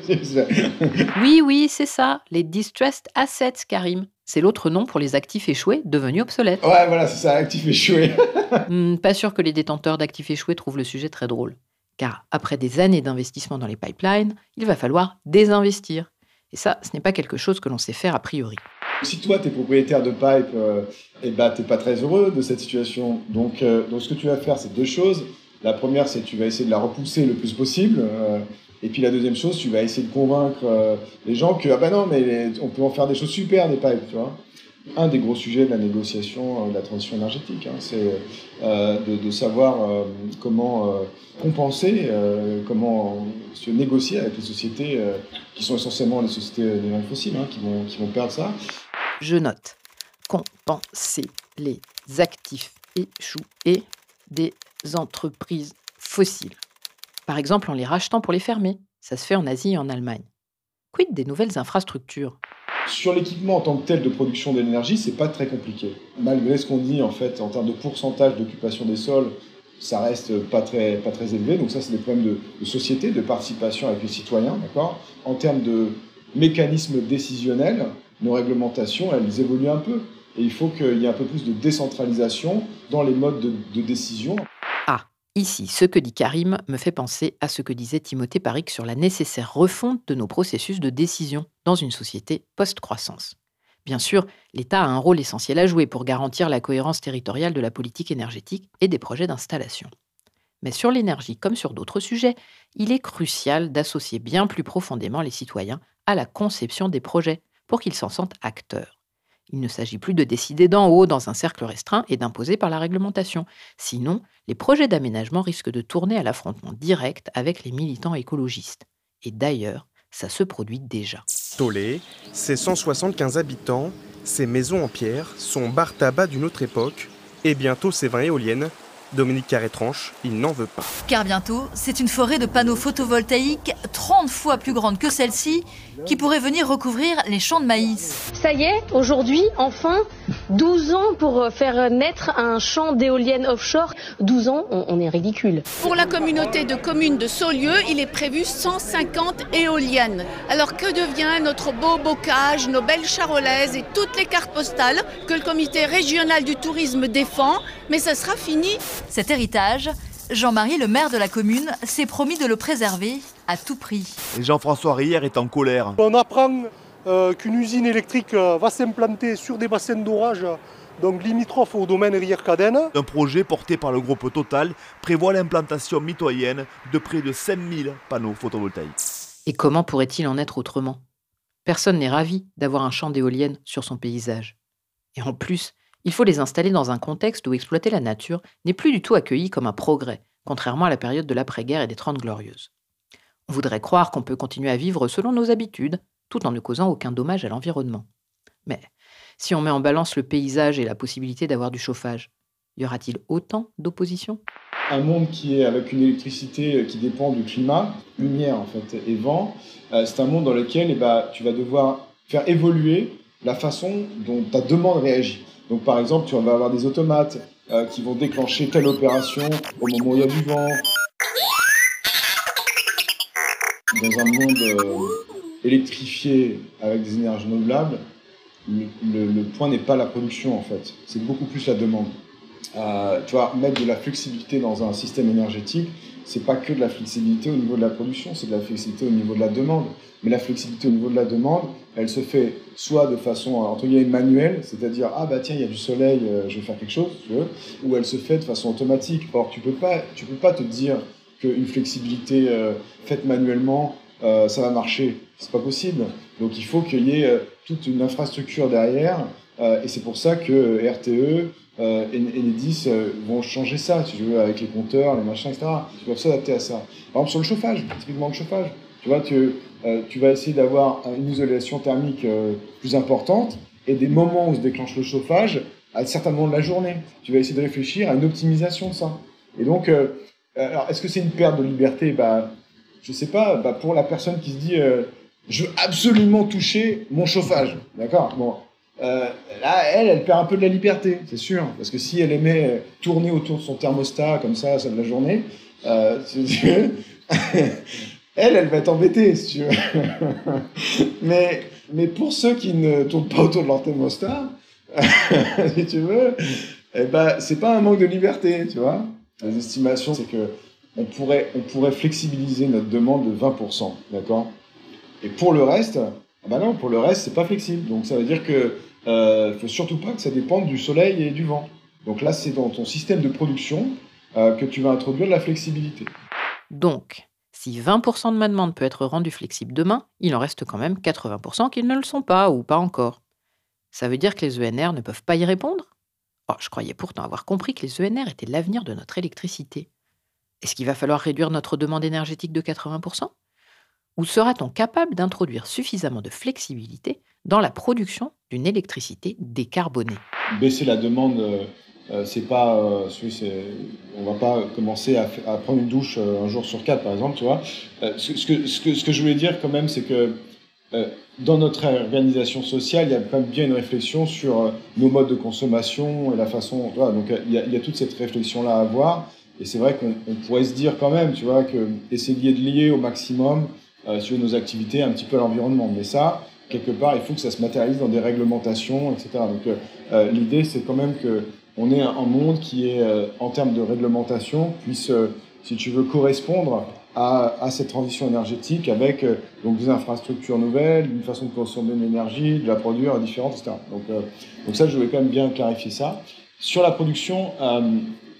Oui, oui, c'est ça, les distressed assets, Karim. C'est l'autre nom pour les actifs échoués devenus obsolètes. Ouais, voilà, c'est ça, actifs échoués. hmm, pas sûr que les détenteurs d'actifs échoués trouvent le sujet très drôle. Car après des années d'investissement dans les pipelines, il va falloir désinvestir. Et ça, ce n'est pas quelque chose que l'on sait faire a priori. Si toi, tu es propriétaire de pipe, euh, eh ben, tu n'es pas très heureux de cette situation. Donc, euh, donc, ce que tu vas faire, c'est deux choses. La première, c'est que tu vas essayer de la repousser le plus possible. Euh, et puis la deuxième chose, tu vas essayer de convaincre euh, les gens que, ah ben non, mais les, on peut en faire des choses super, des pipes, tu vois. Un des gros sujets de la négociation euh, de la transition énergétique, hein, c'est euh, de, de savoir euh, comment euh, compenser, euh, comment se négocier avec les sociétés euh, qui sont essentiellement les sociétés d'énergie fossile, hein, qui vont, qui vont perdre ça. Je note, compenser les actifs échoués des entreprises fossiles. Par exemple, en les rachetant pour les fermer. Ça se fait en Asie et en Allemagne. Quid des nouvelles infrastructures ? Sur l'équipement en tant que tel de production d'énergie, c'est pas très compliqué. Malgré ce qu'on dit en fait en termes de pourcentage d'occupation des sols, ça reste pas très, pas très élevé. Donc ça, c'est des problèmes de, de société, de participation avec les citoyens, d'accord ? En termes de mécanismes décisionnels, nos réglementations, elles évoluent un peu. Et il faut qu'il y ait un peu plus de décentralisation dans les modes de, de décision. Ah, ici, ce que dit Karim me fait penser à ce que disait Timothée Paric sur la nécessaire refonte de nos processus de décision dans une société post-croissance. Bien sûr, l'État a un rôle essentiel à jouer pour garantir la cohérence territoriale de la politique énergétique et des projets d'installation. Mais sur l'énergie comme sur d'autres sujets, il est crucial d'associer bien plus profondément les citoyens à la conception des projets pour qu'ils s'en sentent acteurs. Il ne s'agit plus de décider d'en haut dans un cercle restreint et d'imposer par la réglementation. Sinon, les projets d'aménagement risquent de tourner à l'affrontement direct avec les militants écologistes. Et d'ailleurs, ça se produit déjà. Tolé, ses cent soixante-quinze habitants, ses maisons en pierre, son bar-tabac d'une autre époque, et bientôt ses vingt éoliennes. Dominique Carré-Tranche, il n'en veut pas. Car bientôt, c'est une forêt de panneaux photovoltaïques trente fois plus grande que celle-ci qui pourrait venir recouvrir les champs de maïs. Ça y est, aujourd'hui, enfin, douze ans pour faire naître un champ d'éoliennes offshore. douze ans, on, on est ridicule. Pour la communauté de communes de Saulieu, il est prévu cent cinquante éoliennes. Alors que devient notre beau bocage, nos belles charolaises et toutes les cartes postales que le comité régional du tourisme défend? Mais ça sera fini. Cet héritage, Jean-Marie, le maire de la commune, s'est promis de le préserver à tout prix. Et Jean-François Rière est en colère. On apprend euh, qu'une usine électrique euh, va s'implanter sur des bassins d'orage, donc limitrophes au domaine Rière-Cadenne. Un projet porté par le groupe Total prévoit l'implantation mitoyenne de près de cinq mille panneaux photovoltaïques. Et comment pourrait-il en être autrement? Personne n'est ravi d'avoir un champ d'éoliennes sur son paysage. Et en plus, il faut les installer dans un contexte où exploiter la nature n'est plus du tout accueilli comme un progrès, contrairement à la période de l'après-guerre et des Trente Glorieuses. On voudrait croire qu'on peut continuer à vivre selon nos habitudes, tout en ne causant aucun dommage à l'environnement. Mais si on met en balance le paysage et la possibilité d'avoir du chauffage, y aura-t-il autant d'opposition? Un monde qui est avec une électricité qui dépend du climat, lumière en fait et vent, euh, c'est un monde dans lequel eh ben, tu vas devoir faire évoluer la façon dont ta demande réagit. Donc par exemple, tu vas avoir des automates euh, qui vont déclencher telle opération au moment où il y a du vent. Dans un monde euh, électrifié avec des énergies renouvelables, le, le, le point n'est pas la production en fait, c'est beaucoup plus la demande. Euh, tu vois, mettre de la flexibilité dans un système énergétique, c'est pas que de la flexibilité au niveau de la production, c'est de la flexibilité au niveau de la demande. Mais la flexibilité au niveau de la demande, elle se fait soit de façon entre guillemets manuelle, c'est-à-dire ah bah tiens il y a du soleil, euh, je vais faire quelque chose, tu veux, ou elle se fait de façon automatique. Or tu peux pas, tu peux pas te dire qu'une flexibilité euh, faite manuellement, euh, ça va marcher. C'est pas possible. Donc il faut qu'il y ait euh, toute une infrastructure derrière, euh, et c'est pour ça que R T E Euh, et, et les dix euh, vont changer ça, si tu veux, avec les compteurs, les machins, et cetera. Ils doivent s'adapter à ça. Par exemple, sur le chauffage, typiquement le chauffage, tu vois, tu, euh, tu vas essayer d'avoir une isolation thermique euh, plus importante, et des moments où se déclenche le chauffage, à certains moments de la journée. Tu vas essayer de réfléchir à une optimisation de ça. Et donc, euh, alors, est-ce que c'est une perte de liberté? Bah, je sais pas, bah, pour la personne qui se dit euh, je veux absolument toucher mon chauffage, d'accord? Bon. Euh, là, elle, elle perd un peu de la liberté, c'est sûr, parce que si elle aimait tourner autour de son thermostat comme ça, ça de la journée, euh, si tu veux, elle, elle va être embêtée, si tu veux. mais, mais pour ceux qui ne tournent pas autour de leur thermostat, si tu veux, eh ben, c'est pas un manque de liberté, tu vois. Les estimations, c'est que on pourrait, on pourrait flexibiliser notre demande de vingt pour cent, d'accord? Et pour le reste, ah ben non, pour le reste, c'est pas flexible. Donc ça veut dire que il euh, ne faut surtout pas que ça dépende du soleil et du vent. Donc là, c'est dans ton système de production euh, que tu vas introduire de la flexibilité. Donc, si vingt pour cent de ma demande peut être rendue flexible demain, il en reste quand même quatre-vingts pour cent qui ne le sont pas, ou pas encore. Ça veut dire que les E N R ne peuvent pas y répondre? Oh, je croyais pourtant avoir compris que les E N R étaient l'avenir de notre électricité. Est-ce qu'il va falloir réduire notre demande énergétique de quatre-vingts pour cent? Ou sera-t-on capable d'introduire suffisamment de flexibilité dans la production d'une électricité décarbonée? Baisser la demande, euh, c'est pas, euh, c'est, on va pas commencer à, à prendre une douche euh, un jour sur quatre, par exemple, tu vois. Euh, ce, ce, que, ce, que, ce que je voulais dire quand même, c'est que euh, dans notre organisation sociale, il y a quand même bien une réflexion sur euh, nos modes de consommation et la façon, tu vois, donc il y a, il y a toute cette réflexion-là à avoir. Et c'est vrai qu'on on pourrait se dire quand même, tu vois, que essayer de lier au maximum Euh, sur nos activités un petit peu à l'environnement. Mais ça, quelque part, il faut que ça se matérialise dans des réglementations, et cetera. Donc euh, l'idée, c'est quand même qu'on ait un, un monde qui, est, euh, en termes de réglementation, puisse, euh, si tu veux, correspondre à, à cette transition énergétique avec euh, donc des infrastructures nouvelles, une façon de consommer de l'énergie, de la produire différente, et cetera. Donc, euh, donc ça, je voulais quand même bien clarifier ça. Sur la production, euh,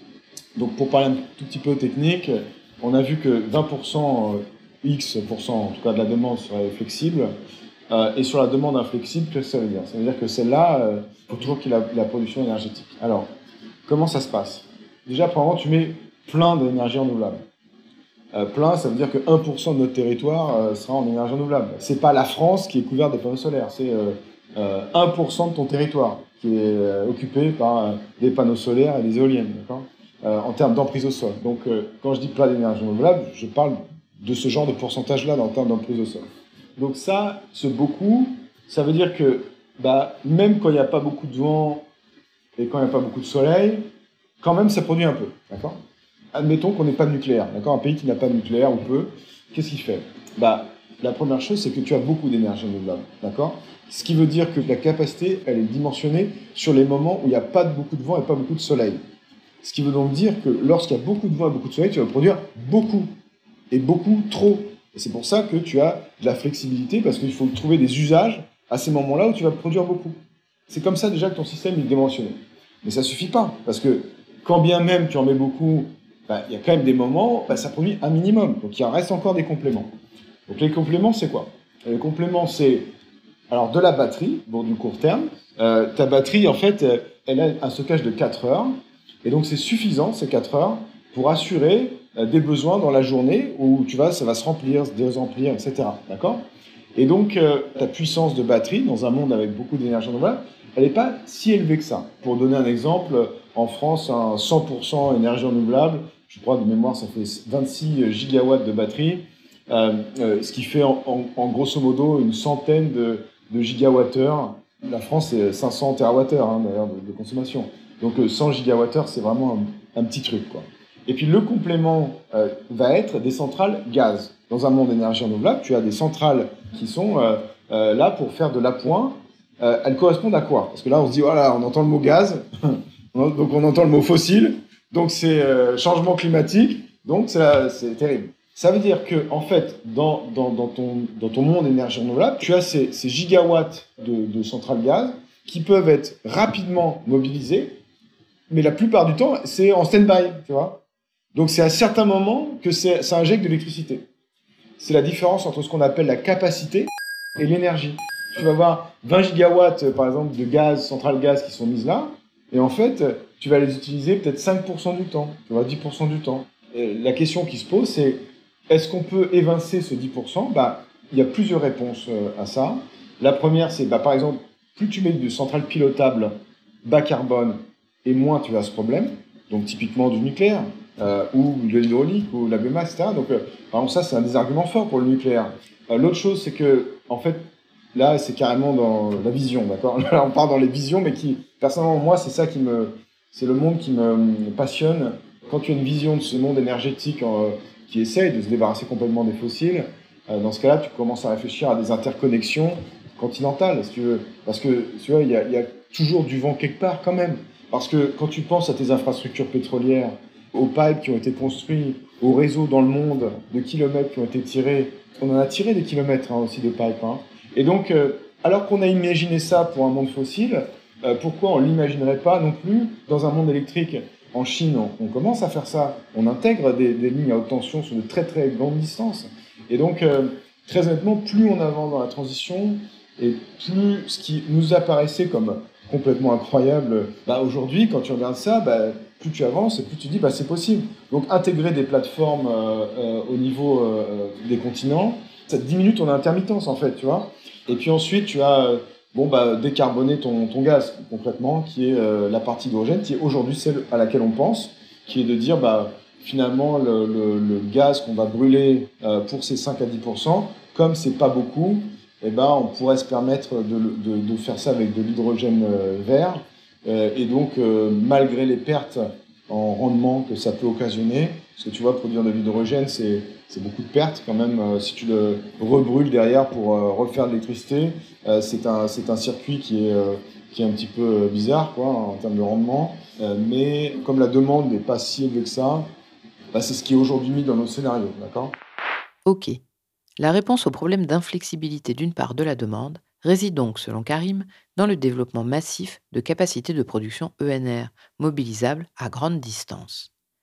Donc pour parler un tout petit peu technique, on a vu que vingt pour cent, X pour cent en tout cas de la demande serait flexible. Euh, et sur la demande inflexible, qu'est-ce que ça veut dire? Ça veut dire que celle-là, il euh, faut toujours qu'il y ait la, la production énergétique. Alors, comment ça se passe? Déjà, premièrement, tu mets plein d'énergie renouvelable. Euh, plein, ça veut dire que un pour cent de notre territoire euh, sera en énergie renouvelable. C'est pas la France qui est couverte de panneaux solaires, c'est euh, euh, un pour cent de ton territoire qui est euh, occupé par euh, des panneaux solaires et des éoliennes, d'accord, euh, en termes d'emprise au sol. Donc, euh, quand je dis plein d'énergie renouvelable, je parle de ce genre de pourcentage-là en termes d'emprise au sol. Donc ça, ce beaucoup, ça veut dire que bah, même quand il n'y a pas beaucoup de vent et quand il n'y a pas beaucoup de soleil, quand même ça produit un peu, d'accord? Admettons qu'on n'ait pas de nucléaire, d'accord? Un pays qui n'a pas de nucléaire ou peu, qu'est-ce qu'il fait? Bah, la première chose, c'est que tu as beaucoup d'énergie renouvelable, d'accord? Ce qui veut dire que la capacité, elle est dimensionnée sur les moments où il n'y a pas de, beaucoup de vent et pas beaucoup de soleil. Ce qui veut donc dire que lorsqu'il y a beaucoup de vent et beaucoup de soleil, tu vas produire beaucoup, et beaucoup trop. Et c'est pour ça que tu as de la flexibilité, parce qu'il faut trouver des usages à ces moments-là où tu vas produire beaucoup. C'est comme ça déjà que ton système est dimensionné. Mais ça ne suffit pas, parce que quand bien même tu en mets beaucoup, bah, il y a quand même des moments, bah, ça produit un minimum. Donc il en reste encore des compléments. Donc les compléments, c'est quoi? Les compléments, c'est alors de la batterie, pour du court terme. Euh, ta batterie, en fait, elle a un stockage de quatre heures, et donc c'est suffisant, ces quatre heures, pour assurer des besoins dans la journée où tu vas, ça va se remplir, se désemplir, et cetera. D'accord? Et donc, euh, ta puissance de batterie, dans un monde avec beaucoup d'énergie renouvelable, elle n'est pas si élevée que ça. Pour donner un exemple, en France, un cent pour cent énergie renouvelable, je crois de mémoire, ça fait vingt-six gigawatts de batterie, euh, euh, ce qui fait en, en, en grosso modo une centaine de, de gigawattheures. La France, c'est cinq cents térawattheures hein, d'ailleurs de, de consommation. Donc euh, cent gigawattheures, c'est vraiment un, un petit truc, quoi. Et puis le complément euh, va être des centrales gaz. Dans un monde d'énergie renouvelable, tu as des centrales qui sont euh, euh, là pour faire de l'appoint. Euh, elles correspondent à quoi? Parce que là, on se dit, voilà, on entend le mot gaz, donc on entend le mot fossile, donc c'est euh, changement climatique, donc c'est, c'est terrible. Ça veut dire que, en fait, dans, dans, dans, ton, dans ton monde d'énergie renouvelable, tu as ces, ces gigawatts de, de centrales gaz qui peuvent être rapidement mobilisés, mais la plupart du temps, c'est en stand-by, tu vois. Donc c'est à certains moments que c'est, ça injecte de l'électricité. C'est la différence entre ce qu'on appelle la capacité et l'énergie. Tu vas avoir vingt gigawatts, par exemple, de gaz, centrales gaz qui sont mises là, et en fait, tu vas les utiliser peut-être cinq pour cent du temps, tu vois, dix pour cent du temps. Et la question qui se pose, c'est est-ce qu'on peut évincer ce dix pour cent? Bah, il y a plusieurs réponses à ça. La première, c'est, bah, par exemple, plus tu mets de centrales pilotables bas carbone, et moins tu as ce problème, donc typiquement du nucléaire. Euh, ou de l'hydraulique, ou la biomasse, et cetera. Donc, euh, par exemple, ça, c'est un des arguments forts pour le nucléaire. Euh, l'autre chose, c'est que, en fait, là, c'est carrément dans la vision, d'accord? Là, on part dans les visions, mais qui, personnellement, moi, c'est ça qui me, c'est le monde qui me passionne. Quand tu as une vision de ce monde énergétique euh, qui essaye de se débarrasser complètement des fossiles, euh, dans ce cas-là, tu commences à réfléchir à des interconnexions continentales, si tu veux. Parce que, tu vois, il y a, y a toujours du vent quelque part, quand même. Parce que quand tu penses à tes infrastructures pétrolières, aux pipes qui ont été construits, aux réseaux dans le monde, de kilomètres qui ont été tirés. On en a tiré des kilomètres hein, aussi de pipes. Hein. Et donc, euh, alors qu'on a imaginé ça pour un monde fossile, euh, pourquoi on ne l'imaginerait pas non plus dans un monde électrique? En Chine, on, on commence à faire ça. On intègre des, des lignes à haute tension sur de très très grandes distances. Et donc, euh, très honnêtement, plus on avance dans la transition, et plus ce qui nous apparaissait comme complètement incroyable, bah aujourd'hui, quand tu regardes ça, bah, plus tu avances et plus tu dis bah c'est possible. Donc intégrer des plateformes euh, euh, au niveau euh, des continents, ça diminue ton intermittence en fait, tu vois. Et puis ensuite tu as euh, bon bah décarboner ton, ton gaz concrètement, qui est euh, la partie d'hydrogène, qui est aujourd'hui celle à laquelle on pense, qui est de dire bah finalement le, le, le gaz qu'on va brûler euh, pour ces cinq à dix pour cent, comme c'est pas beaucoup, eh ben on pourrait se permettre de, de, de faire ça avec de l'hydrogène euh, vert. Euh, et donc, euh, malgré les pertes en rendement que ça peut occasionner, parce que tu vois, produire de l'hydrogène, c'est, c'est beaucoup de pertes quand même. Euh, si tu le rebrûles derrière pour euh, refaire de l'électricité, euh, c'est, un, c'est un circuit qui est, euh, qui est un petit peu bizarre quoi, en termes de rendement. Euh, mais comme la demande n'est pas si élevée que ça, bah, c'est ce qui est aujourd'hui mis dans nos scénarios. D'accord ? Ok. La réponse au problème d'inflexibilité d'une part de la demande réside donc, selon Karim, dans le développement massif de capacités de production E N R, mobilisables à grande distance.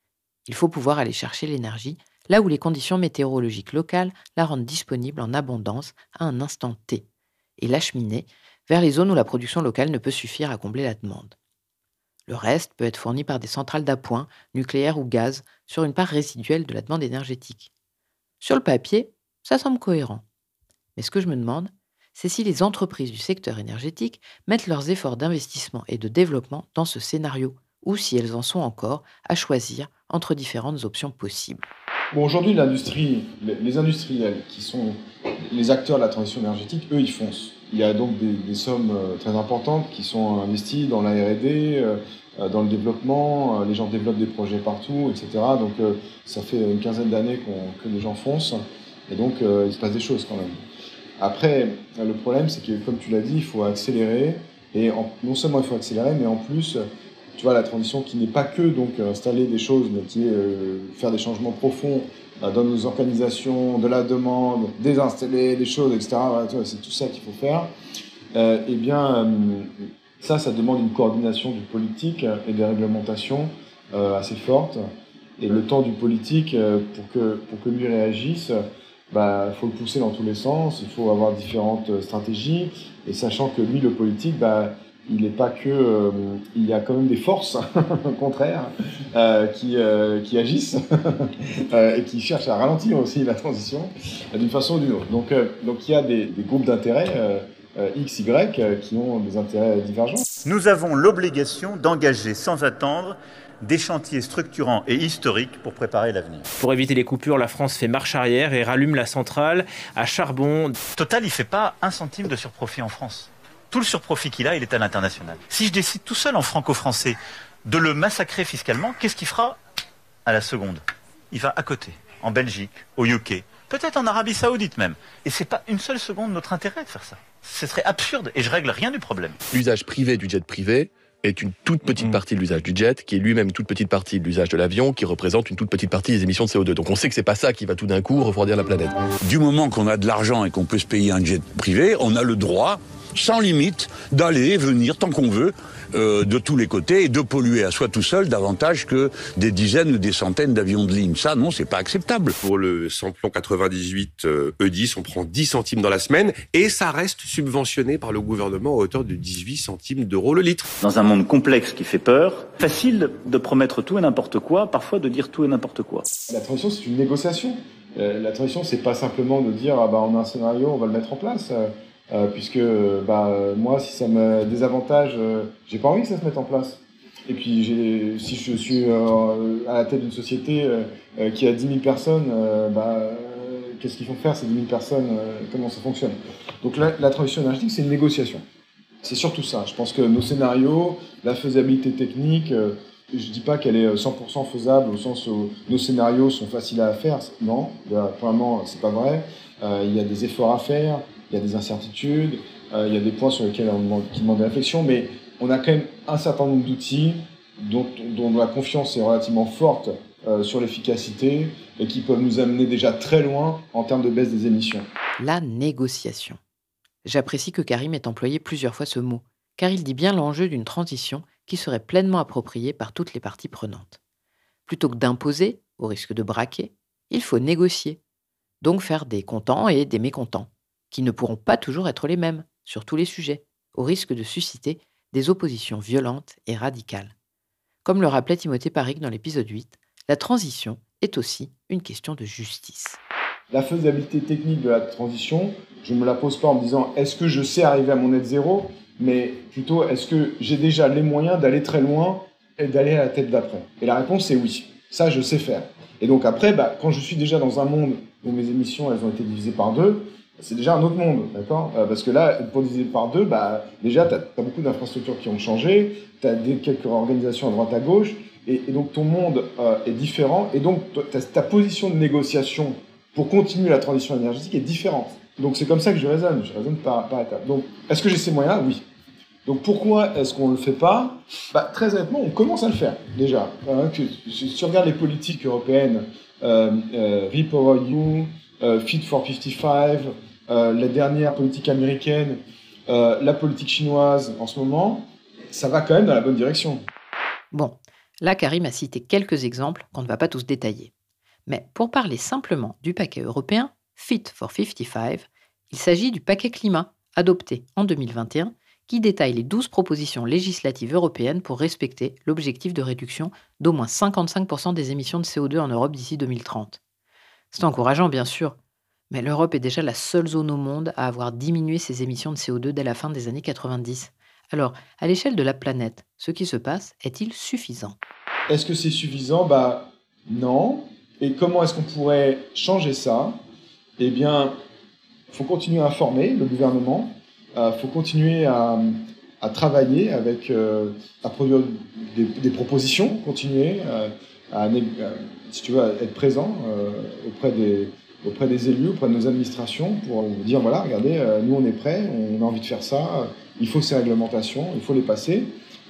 Il faut pouvoir aller chercher l'énergie là où les conditions météorologiques locales la rendent disponible en abondance à un instant T, et l'acheminer vers les zones où la production locale ne peut suffire à combler la demande. Le reste peut être fourni par des centrales d'appoint, nucléaires ou gaz, sur une part résiduelle de la demande énergétique. Sur le papier, ça semble cohérent. Mais ce que je me demande, c'est si les entreprises du secteur énergétique mettent leurs efforts d'investissement et de développement dans ce scénario, ou si elles en sont encore à choisir entre différentes options possibles. Bon, aujourd'hui, l'industrie, les industriels qui sont les acteurs de la transition énergétique, eux, ils foncent. Il y a donc des, des sommes très importantes qui sont investies dans la R et D, euh, dans le développement. Les gens développent des projets partout, et cetera. Donc, euh, ça fait une quinzaine d'années qu'on, que les gens foncent. Et donc, euh, il se passe des choses quand même. Après, le problème, c'est que, comme tu l'as dit, il faut accélérer. Et en, non seulement il faut accélérer, mais en plus, tu vois, la transition qui n'est pas que donc installer des choses, mais qui est euh, faire des changements profonds euh, dans nos organisations, de la demande, désinstaller des choses, et cetera. Voilà, tu vois, c'est tout ça qu'il faut faire. Euh, eh bien, euh, ça, ça demande une coordination du politique et des réglementations euh, assez fortes. Et le temps du politique, euh, pour que pour que lui réagisse, bah, faut le pousser dans tous les sens. Il faut avoir différentes stratégies. Et sachant que lui, le politique, bah il n'est pas que, euh, il y a quand même des forces contraires euh, qui, euh, qui agissent euh, et qui cherchent à ralentir aussi la transition euh, d'une façon ou d'une autre. Donc, euh, donc il y a des, des groupes d'intérêts euh, euh, X, Y euh, qui ont des intérêts divergents. Nous avons l'obligation d'engager sans attendre des chantiers structurants et historiques pour préparer l'avenir. Pour éviter les coupures, la France fait marche arrière et rallume la centrale à charbon. Total, il ne fait pas un centime de surprofit en France. Tout le surprofit qu'il a, il est à l'international. Si je décide tout seul en franco-français de le massacrer fiscalement, qu'est-ce qu'il fera à la seconde? Il va à côté, en Belgique, au U K, peut-être en Arabie Saoudite même. Et c'est pas une seule seconde notre intérêt de faire ça. Ce serait absurde et je règle rien du problème. L'usage privé du jet privé est une toute petite partie de l'usage du jet, qui est lui-même une toute petite partie de l'usage de l'avion, qui représente une toute petite partie des émissions de C O deux. Donc on sait que c'est pas ça qui va tout d'un coup refroidir la planète. Du moment qu'on a de l'argent et qu'on peut se payer un jet privé, on a le droit, sans limite, d'aller et venir tant qu'on veut, euh, de tous les côtés, et de polluer à soi tout seul davantage que des dizaines ou des centaines d'avions de ligne. Ça, non, c'est pas acceptable. Pour le samplon quatre-vingt-dix-huit euh, E dix, on prend dix centimes dans la semaine, et ça reste subventionné par le gouvernement à hauteur de dix-huit centimes d'euros le litre. Dans un monde complexe qui fait peur, facile de promettre tout et n'importe quoi, parfois de dire tout et n'importe quoi. La transition, c'est une négociation. Euh, la transition, c'est pas simplement de dire ah bah, on a un scénario, on va le mettre en place. Euh, Euh, puisque bah, moi, si ça me désavantage, euh, j'ai pas envie que ça se mette en place. Et puis, j'ai, si je suis euh, à la tête d'une société euh, euh, qui a dix mille personnes, euh, bah, euh, qu'est-ce qu'ils vont faire ces dix mille personnes, euh, comment ça fonctionne? Donc la, la transition énergétique, c'est une négociation. C'est surtout ça. Je pense que nos scénarios, la faisabilité technique, euh, je dis pas qu'elle est cent pour cent faisable au sens où nos scénarios sont faciles à faire. Non, vraiment, c'est pas vrai. Euh, il y a des efforts à faire. Il y a des incertitudes, euh, il y a des points sur lesquels on demande, qui demandent des réflexions, mais on a quand même un certain nombre d'outils dont, dont la confiance est relativement forte euh, sur l'efficacité et qui peuvent nous amener déjà très loin en termes de baisse des émissions. La négociation. J'apprécie que Karim ait employé plusieurs fois ce mot, car il dit bien l'enjeu d'une transition qui serait pleinement appropriée par toutes les parties prenantes. Plutôt que d'imposer, au risque de braquer, il faut négocier, donc faire des contents et des mécontents, qui ne pourront pas toujours être les mêmes sur tous les sujets, au risque de susciter des oppositions violentes et radicales. Comme le rappelait Timothée Parrique dans l'épisode huit, la transition est aussi une question de justice. La faisabilité technique de la transition, je ne me la pose pas en me disant est-ce que je sais arriver à mon net zéro, mais plutôt est-ce que j'ai déjà les moyens d'aller très loin et d'aller à la tête d'après. Et la réponse est oui, ça je sais faire. Et donc après, bah, quand je suis déjà dans un monde où mes émissions elles ont été divisées par deux, c'est déjà un autre monde, d'accord ? euh, Parce que là, pour diviser par deux, bah, déjà, tu as beaucoup d'infrastructures qui ont changé, tu as quelques organisations à droite à gauche, et, et donc ton monde euh, est différent, et donc ta, ta position de négociation pour continuer la transition énergétique est différente. Donc c'est comme ça que je raisonne, je raisonne par, par étapes. Donc, est-ce que j'ai ces moyens ? Oui. Donc pourquoi est-ce qu'on ne le fait pas ? Bah, très honnêtement, on commence à le faire, déjà. Hein, que, si tu regardes les politiques européennes, euh, euh, REPowerEU, euh, Fit for cinquante-cinq, Euh, la dernière politique américaine, euh, la politique chinoise en ce moment, ça va quand même dans la bonne direction. Bon, Là, Karim a cité quelques exemples qu'on ne va pas tous détailler. Mais pour parler simplement du paquet européen Fit for cinquante-cinq, il s'agit du paquet climat adopté en deux mille vingt et un qui détaille les douze propositions législatives européennes pour respecter l'objectif de réduction d'au moins cinquante-cinq pour cent des émissions de C O deux en Europe d'ici deux mille trente. C'est encourageant, bien sûr, mais l'Europe est déjà la seule zone au monde à avoir diminué ses émissions de C O deux dès la fin des années quatre-vingt-dix. Alors, à l'échelle de la planète, ce qui se passe est-il suffisant ? Est-ce que c'est suffisant ? Bah non. Et comment est-ce qu'on pourrait changer ça ? Eh bien, il faut continuer à informer le gouvernement, il euh, faut continuer à, à travailler avec, euh, à produire des, des propositions, continuer euh, à, à, si tu veux, à être présent euh, auprès des, auprès des élus, auprès de nos administrations, pour dire, voilà, regardez, euh, nous on est prêts, on a envie de faire ça, il faut ces réglementations, il faut les passer.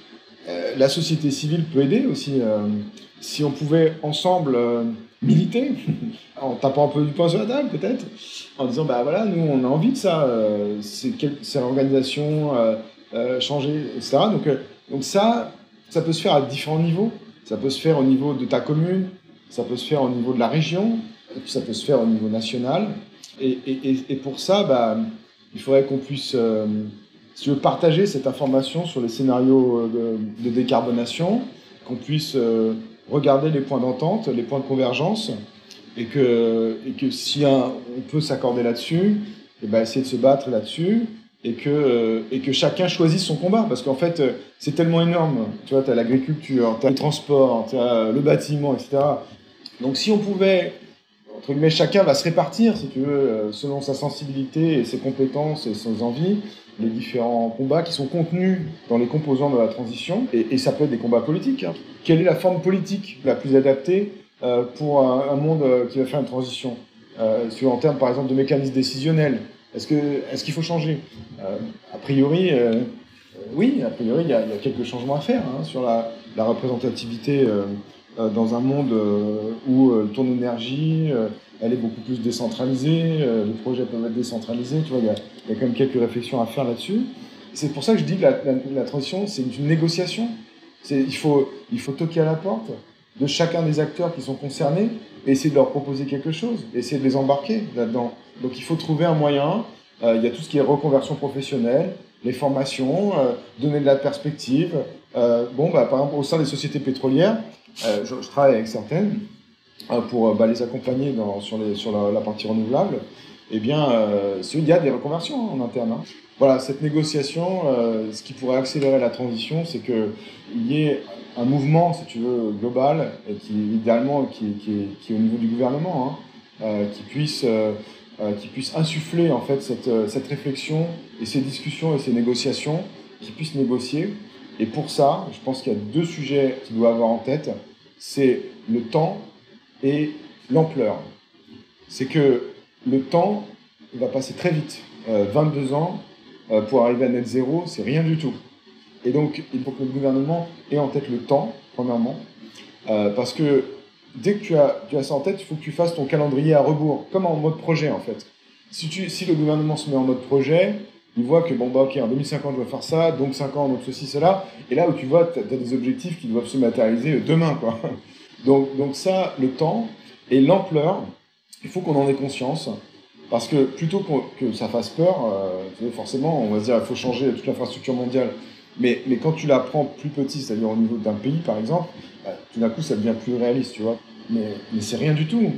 Euh, la société civile peut aider aussi. Euh, si on pouvait ensemble euh, militer, en tapant un peu du poing sur la table peut-être, en disant, bah voilà, nous on a envie de ça, euh, c'est, quelle, c'est l'organisation, euh, euh, changer, et cetera. Donc, euh, donc ça, ça peut se faire à différents niveaux. Ça peut se faire au niveau de ta commune, ça peut se faire au niveau de la région, et puis ça peut se faire au niveau national. Et, et, et pour ça, bah, il faudrait qu'on puisse... Euh, Si tu veux partager cette information sur les scénarios de, de décarbonation, qu'on puisse euh, regarder les points d'entente, les points de convergence, et que, et que si un, on peut s'accorder là-dessus, et ben essayer de se battre là-dessus, et que, euh, et que chacun choisisse son combat, parce qu'en fait, c'est tellement énorme. Tu vois, tu as l'agriculture, tu as le transport, tu as le bâtiment, et cetera. Donc si on pouvait, entre guillemets, chacun va se répartir, si tu veux, selon sa sensibilité et ses compétences et ses envies, les différents combats qui sont contenus dans les composants de la transition, et, et ça peut être des combats politiques. Hein. Quelle est la forme politique la plus adaptée euh, pour un, un monde euh, qui va faire une transition euh, sur, en termes, par exemple, de mécanismes décisionnels ? Est-ce, que, est-ce qu'il faut changer ? euh, A priori, euh, oui, a priori, il y, y a quelques changements à faire hein, sur la, la représentativité euh, euh, dans un monde euh, où euh, ton énergie... Euh, elle est beaucoup plus décentralisée, euh, les projets peuvent être décentralisés, tu vois, il y a, il y a quand même quelques réflexions à faire là-dessus. C'est pour ça que je dis que la, la, la transition, c'est une négociation. C'est, il, faut, il faut toquer à la porte de chacun des acteurs qui sont concernés et essayer de leur proposer quelque chose, essayer de les embarquer là-dedans. Donc il faut trouver un moyen, euh, il y a tout ce qui est reconversion professionnelle, les formations, euh, donner de la perspective. Euh, bon, bah, par exemple, au sein des sociétés pétrolières, euh, je, je travaille avec certaines, pour bah, les accompagner dans, sur, les, sur la, la partie renouvelable, eh bien, euh, il y a des reconversions en interne. Hein. Voilà, cette négociation, euh, ce qui pourrait accélérer la transition, c'est qu'il y ait un mouvement, si tu veux, global, et qui, idéalement, qui, qui, est, qui est au niveau du gouvernement, hein, euh, qui, puisse, euh, qui puisse insuffler en fait, cette, cette réflexion et ces discussions et ces négociations, qui puisse négocier. Et pour ça, je pense qu'il y a deux sujets qu'il doit avoir en tête. C'est le temps et l'ampleur. C'est que le temps il va passer très vite. Euh, vingt-deux ans euh, pour arriver à net zéro, c'est rien du tout. Et donc, il faut que le gouvernement ait en tête le temps, premièrement, euh, parce que dès que tu as, tu as ça en tête, il faut que tu fasses ton calendrier à rebours, comme en mode projet, en fait. Si, tu, si le gouvernement se met en mode projet, il voit que, bon, bah, ok, en deux mille cinquante, je vais faire ça, donc cinq ans, donc ceci, cela, et là où tu vois, tu as des objectifs qui doivent se matérialiser demain, quoi. Donc, donc ça, le temps et l'ampleur, il faut qu'on en ait conscience, parce que plutôt que ça fasse peur, euh, forcément, on va se dire qu'il faut changer toute l'infrastructure mondiale. Mais, mais quand tu la prends plus petit, c'est-à-dire au niveau d'un pays, par exemple, bah, tout d'un coup, ça devient plus réaliste, tu vois. Mais, mais c'est rien du tout.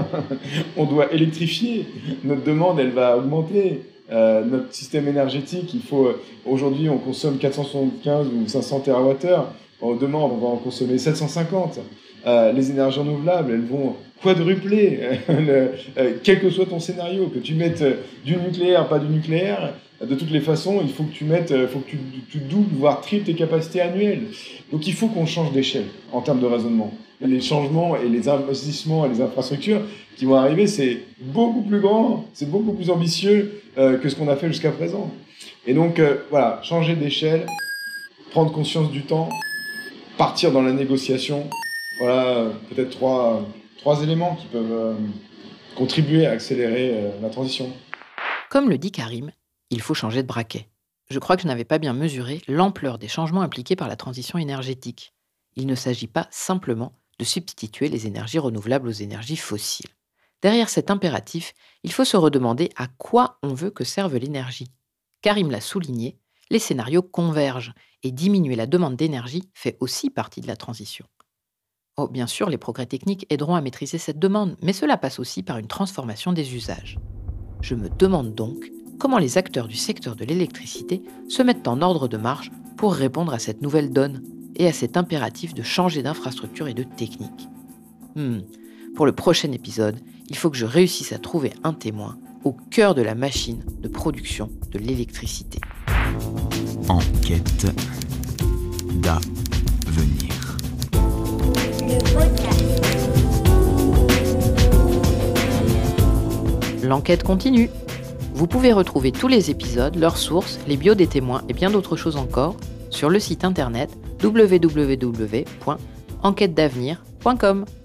On doit électrifier. Notre demande, elle va augmenter. Euh, notre système énergétique, il faut... Aujourd'hui, on consomme quatre cent soixante-quinze ou cinq cents térawattheures. Demain, on va en consommer sept cent cinquante. Euh, les énergies renouvelables, elles vont quadrupler, le, euh, quel que soit ton scénario, que tu mettes euh, du nucléaire, pas du nucléaire, de toutes les façons, il faut que tu mettes, euh, faut que tu, tu doubles, voire triples tes capacités annuelles. Donc il faut qu'on change d'échelle en termes de raisonnement. Les changements et les investissements et les infrastructures qui vont arriver, c'est beaucoup plus grand, c'est beaucoup plus ambitieux euh, que ce qu'on a fait jusqu'à présent. Et donc euh, voilà, changer d'échelle, prendre conscience du temps, partir dans la négociation. Voilà, peut-être trois, trois éléments qui peuvent euh, contribuer à accélérer euh, la transition. Comme le dit Karim, il faut changer de braquet. Je crois que je n'avais pas bien mesuré l'ampleur des changements impliqués par la transition énergétique. Il ne s'agit pas simplement de substituer les énergies renouvelables aux énergies fossiles. Derrière cet impératif, il faut se redemander à quoi on veut que serve l'énergie. Karim l'a souligné, les scénarios convergent et diminuer la demande d'énergie fait aussi partie de la transition. Oh, bien sûr, les progrès techniques aideront à maîtriser cette demande, mais cela passe aussi par une transformation des usages. Je me demande donc comment les acteurs du secteur de l'électricité se mettent en ordre de marche pour répondre à cette nouvelle donne et à cet impératif de changer d'infrastructure et de technique. Hmm. Pour le prochain épisode, il faut que je réussisse à trouver un témoin au cœur de la machine de production de l'électricité. Enquête d'avenir. L'enquête continue. Vous pouvez retrouver tous les épisodes, leurs sources, les bios des témoins et bien d'autres choses encore sur le site internet w w w point enquête d'avenir point com.